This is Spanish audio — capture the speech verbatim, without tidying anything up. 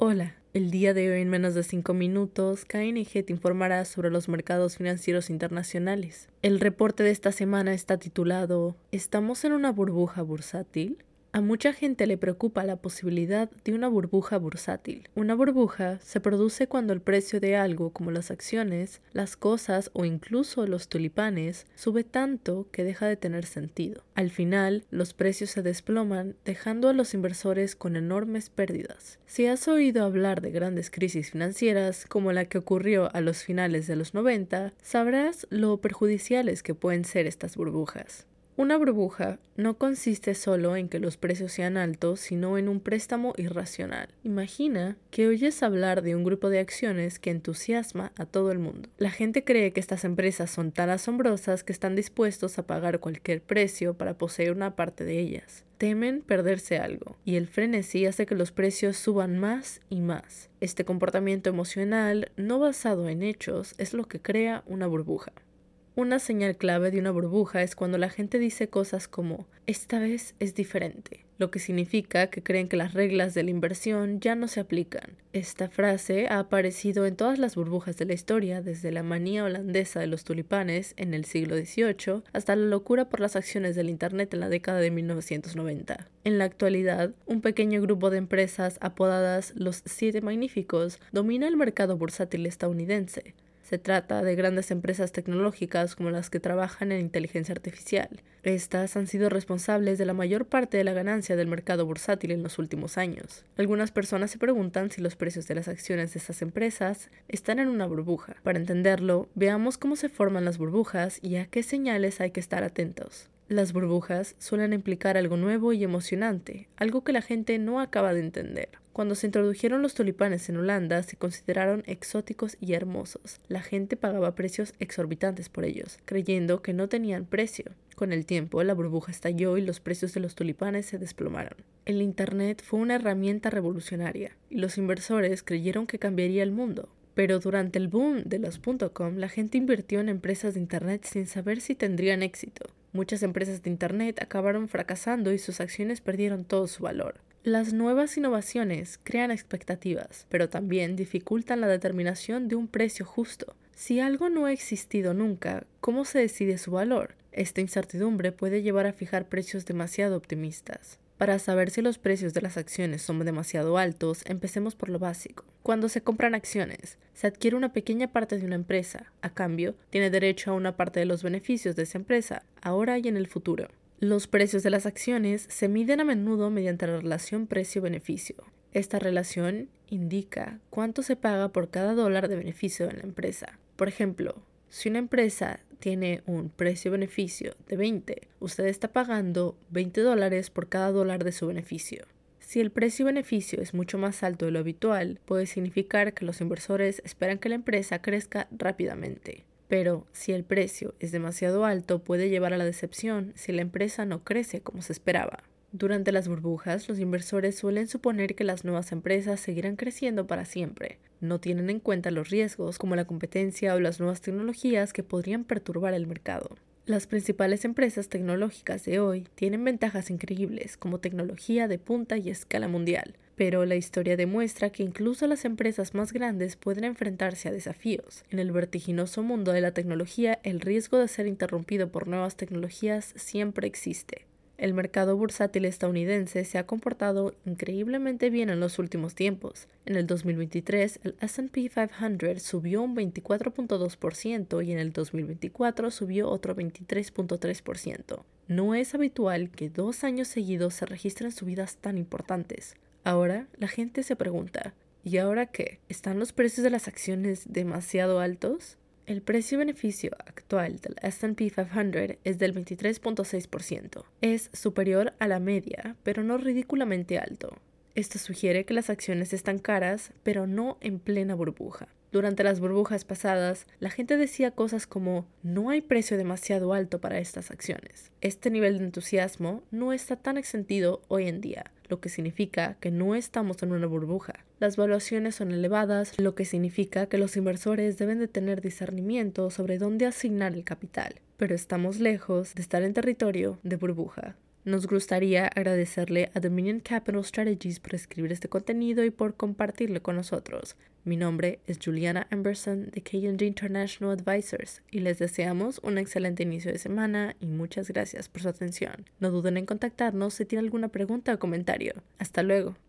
Hola, el día de hoy en menos de cinco minutos, K N G te informará sobre los mercados financieros internacionales. El reporte de esta semana está titulado ¿Estamos en una burbuja bursátil? A mucha gente le preocupa la posibilidad de una burbuja bursátil. Una burbuja se produce cuando el precio de algo como las acciones, las cosas o incluso los tulipanes sube tanto que deja de tener sentido. Al final, los precios se desploman, dejando a los inversores con enormes pérdidas. Si has oído hablar de grandes crisis financieras como la que ocurrió a los finales de los noventa, sabrás lo perjudiciales que pueden ser estas burbujas. Una burbuja no consiste solo en que los precios sean altos, sino en un préstamo irracional. Imagina que oyes hablar de un grupo de acciones que entusiasma a todo el mundo. La gente cree que estas empresas son tan asombrosas que están dispuestos a pagar cualquier precio para poseer una parte de ellas. Temen perderse algo, y el frenesí hace que los precios suban más y más. Este comportamiento emocional, no basado en hechos, es lo que crea una burbuja. Una señal clave de una burbuja es cuando la gente dice cosas como «esta vez es diferente», lo que significa que creen que las reglas de la inversión ya no se aplican. Esta frase ha aparecido en todas las burbujas de la historia, desde la manía holandesa de los tulipanes en el siglo dieciocho hasta la locura por las acciones del Internet en la década de mil novecientos noventa. En la actualidad, un pequeño grupo de empresas apodadas los Siete Magníficos domina el mercado bursátil estadounidense. Se trata de grandes empresas tecnológicas como las que trabajan en inteligencia artificial. Estas han sido responsables de la mayor parte de la ganancia del mercado bursátil en los últimos años. Algunas personas se preguntan si los precios de las acciones de estas empresas están en una burbuja. Para entenderlo, veamos cómo se forman las burbujas y a qué señales hay que estar atentos. Las burbujas suelen implicar algo nuevo y emocionante, algo que la gente no acaba de entender. Cuando se introdujeron los tulipanes en Holanda, se consideraron exóticos y hermosos. La gente pagaba precios exorbitantes por ellos, creyendo que no tenían precio. Con el tiempo, la burbuja estalló y los precios de los tulipanes se desplomaron. El Internet fue una herramienta revolucionaria, y los inversores creyeron que cambiaría el mundo. Pero durante el boom de los punto com, la gente invirtió en empresas de Internet sin saber si tendrían éxito. Muchas empresas de Internet acabaron fracasando y sus acciones perdieron todo su valor. Las nuevas innovaciones crean expectativas, pero también dificultan la determinación de un precio justo. Si algo no ha existido nunca, ¿cómo se decide su valor? Esta incertidumbre puede llevar a fijar precios demasiado optimistas. Para saber si los precios de las acciones son demasiado altos, empecemos por lo básico. Cuando se compran acciones, se adquiere una pequeña parte de una empresa. A cambio, tiene derecho a una parte de los beneficios de esa empresa, ahora y en el futuro. Los precios de las acciones se miden a menudo mediante la relación precio-beneficio. Esta relación indica cuánto se paga por cada dólar de beneficio en la empresa. Por ejemplo, si una empresa tiene un precio-beneficio de veinte, usted está pagando veinte dólares por cada dólar de su beneficio. Si el precio-beneficio es mucho más alto de lo habitual, puede significar que los inversores esperan que la empresa crezca rápidamente. Pero si el precio es demasiado alto, puede llevar a la decepción si la empresa no crece como se esperaba. Durante las burbujas, los inversores suelen suponer que las nuevas empresas seguirán creciendo para siempre. No tienen en cuenta los riesgos como la competencia o las nuevas tecnologías que podrían perturbar el mercado. Las principales empresas tecnológicas de hoy tienen ventajas increíbles como tecnología de punta y escala mundial, pero la historia demuestra que incluso las empresas más grandes pueden enfrentarse a desafíos. En el vertiginoso mundo de la tecnología, el riesgo de ser interrumpido por nuevas tecnologías siempre existe. El mercado bursátil estadounidense se ha comportado increíblemente bien en los últimos tiempos. En el dos mil veintitrés, el ese and pe quinientos subió un veinticuatro punto dos por ciento y en el dos mil veinticuatro subió otro veintitrés punto tres por ciento. No es habitual que dos años seguidos se registren subidas tan importantes. Ahora, la gente se pregunta, ¿y ahora qué? ¿Están los precios de las acciones demasiado altos? El precio-beneficio actual del ese and pe quinientos es del veintitrés punto seis por ciento. Es superior a la media, pero no ridículamente alto. Esto sugiere que las acciones están caras, pero no en plena burbuja. Durante las burbujas pasadas, la gente decía cosas como «no hay precio demasiado alto para estas acciones». Este nivel de entusiasmo no está tan extendido hoy en día, lo que significa que no estamos en una burbuja. Las valuaciones son elevadas, lo que significa que los inversores deben de tener discernimiento sobre dónde asignar el capital, pero estamos lejos de estar en territorio de burbuja. Nos gustaría agradecerle a Dominion Capital Strategies por escribir este contenido y por compartirlo con nosotros. Mi nombre es Juliana Emberson de K and G International Advisors y les deseamos un excelente inicio de semana y muchas gracias por su atención. No duden en contactarnos si tienen alguna pregunta o comentario. Hasta luego.